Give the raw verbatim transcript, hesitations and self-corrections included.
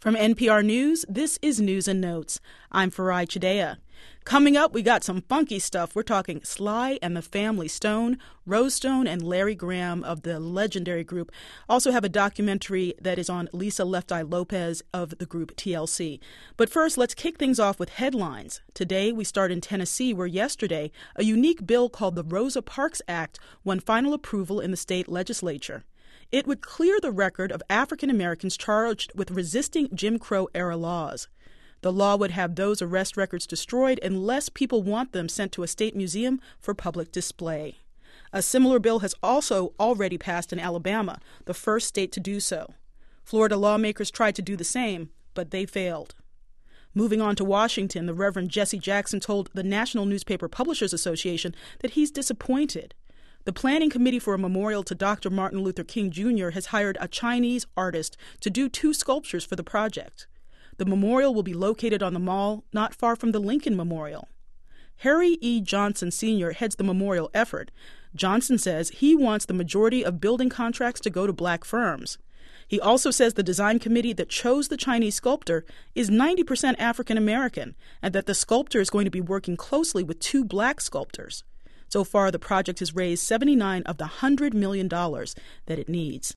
From N P R News, this is News and Notes. I'm Farai Chideya. Coming up, we got some funky stuff. We're talking Sly and the Family Stone, Rose Stone, and Larry Graham of the legendary group. Also have a documentary that is on Lisa Left Eye Lopez of the group T L C. But first, let's kick things off with headlines. Today, we start in Tennessee, where yesterday, a unique bill called the Rosa Parks Act won final approval in the state legislature. It would clear the record of African Americans charged with resisting Jim Crow-era laws. The law would have those arrest records destroyed unless people want them sent to a state museum for public display. A similar bill has also already passed in Alabama, the first state to do so. Florida lawmakers tried to do the same, but they failed. Moving on to Washington, the Reverend Jesse Jackson told the National Newspaper Publishers Association that he's disappointed. The Planning Committee for a Memorial to Doctor Martin Luther King Junior has hired a Chinese artist to do two sculptures for the project. The memorial will be located on the mall not far from the Lincoln Memorial. Harry E. Johnson Senior heads the memorial effort. Johnson says he wants the majority of building contracts to go to black firms. He also says the design committee that chose the Chinese sculptor is ninety percent African American and that the sculptor is going to be working closely with two black sculptors. So far, the project has raised seventy-nine of the one hundred million dollars that it needs.